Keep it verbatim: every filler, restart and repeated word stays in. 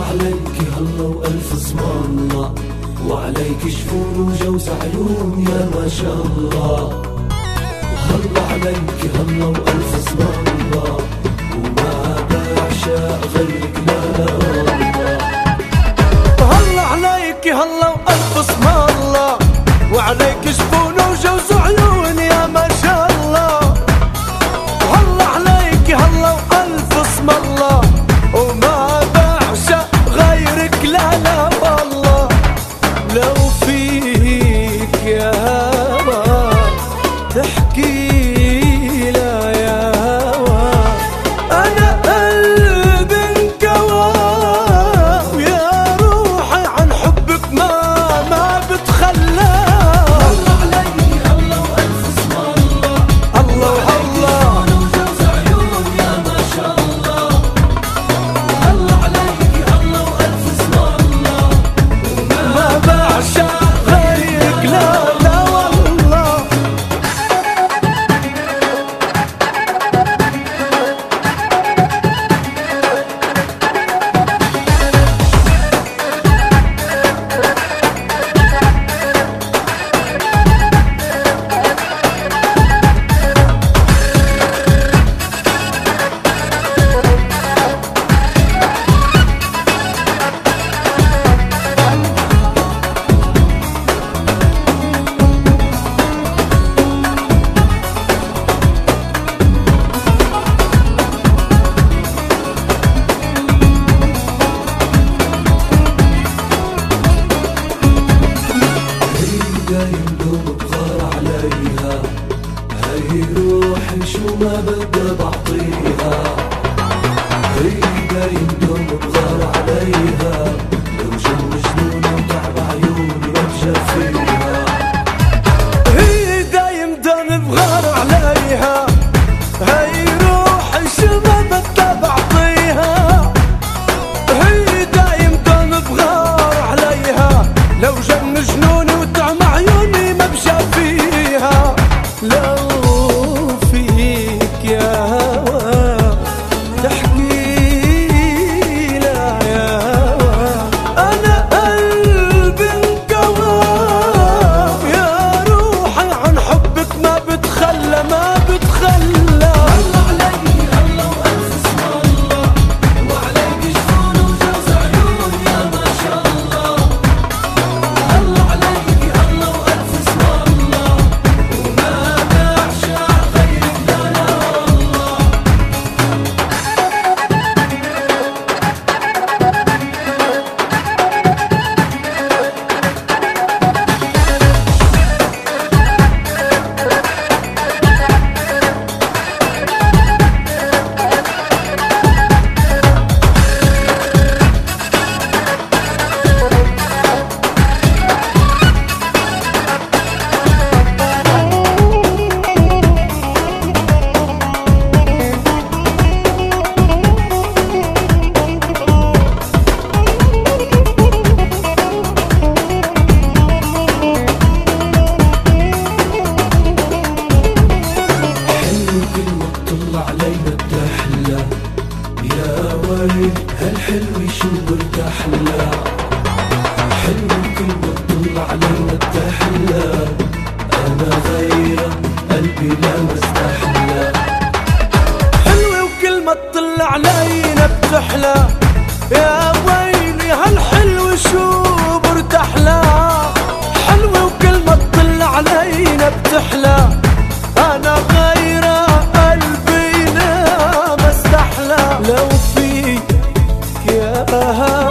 عليك هلا والف اسم الله، وعليك شفون وجوز عيون يا ما شاء الله. هلا عليك هلا والف اسم الله، وما بعشق غيرك لا لا والله. هلا عليك هلا والف اسم الله، وعليك شفون وجوز عيون يا ما شاء الله. هلا عليك هلا والف اسم الله، وما بعشق غيرك لا لا والله. لو فيك يا هوا تحكي لا يا هوا، أنا قلبي انكوى، ويا روحي عن حبك ما ما بتخلى. هلا عليك هلا والف اسم الله، الله الله وجوز عيون يا ما شاء الله. هلا عليك هلا والف اسم الله، ما بعشق غيرك لا لا والله. يندوم بغار عليها، هي روحي شو ما بدي بعطيها. هيدا يندوم بغار عليها، لو جو مجنون وتعب عيوني ابجى فيها. هي دايم دم بغار عليها، هي روحي شو ما بدي بعطيها. هي دايم دم بغار عليها، لو جن جنوني وطعم عيوني ما بشا فيها. لو فيك يا هوا تحكي لا يا هوا، أنا قلبي انكوى، يا روحي عن حبك ما بتخلى ما بتخلى. هلا عليك هلا والف اسم الله، وعليك شفون وجوز عيون يا ما شاء الله. هلا عليك هلا والف اسم الله، وما بعشق غيرك لا لا والله. حلو كل ما تطلع علينا بتحلى، يا ويل هالحلو شو برتاح له. حلو كل ما تطلع علينا بتحلى، أنا غيرك قلبي لا مستحلى. حلوة وكل ما تطل علينا بتحلى، يا ويلي هالحلو شو برتاح له. حلوة وكل ما تطل علينا بتحلى، أنا غيره قلبي لا مستحلى. لو فيك يا